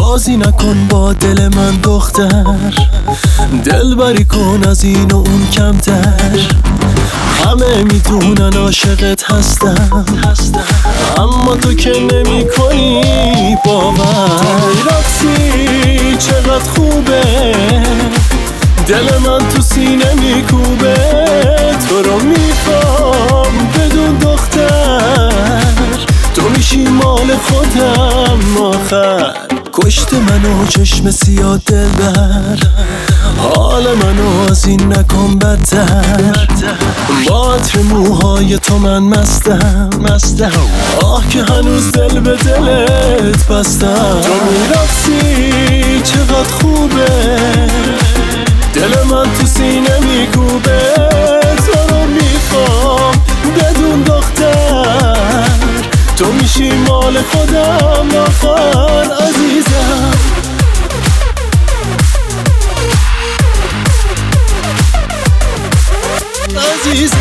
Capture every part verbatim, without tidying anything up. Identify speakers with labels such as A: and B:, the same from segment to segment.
A: بازی نکن با دل من دختر، دل بری کن از این و اون کمتر. همه میدونن عاشقت هستم، اما تو که نمی کنی باور. رقصی چقدر خوبه، دل من تو سینه میکوبه. تو رو میخوام بدون دختر، تو میشی مال خودم آخر. کشت منو چشم سیاه دلبر، حال منو از این نکن بدتر. با عطر موهای تو من مستم مستم، آه که هنوز دل به دلت بستم. تو میرقصی چقدر خوبه، دل من تو سینه میکوبه. تو رو میخوام بدون دختر، تو میشی مال خودم آخر عزیزم. عزیزم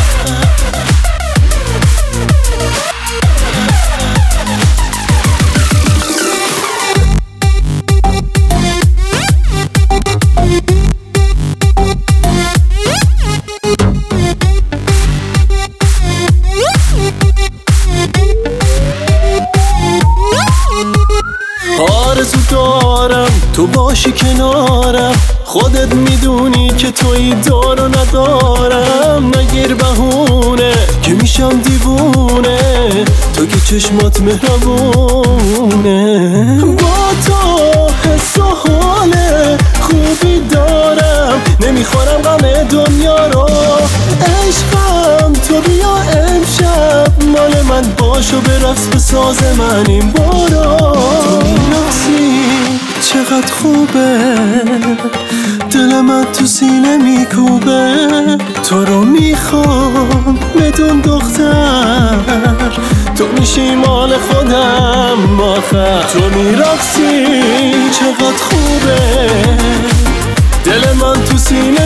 A: آرزو دارم تو باشی کنارم، خودت میدونی که توی دارو ندارم. نگیر بهونه که میشم دیوونه، تو که چشمات مهربونه. با تو حس و حال خوبی دارم، نمیخورم غم دنیا رو. عشقم تو بیا امشب مال من باش و برقص به ساز من این بارا. تو میرقصی چقدر خوبه، دل من تو سینه میکوبه. تو رو میخوام بدون دختر، تو میشی مال خودم آخر. تو میرقصی چقدر خوبه، دل من تو سینه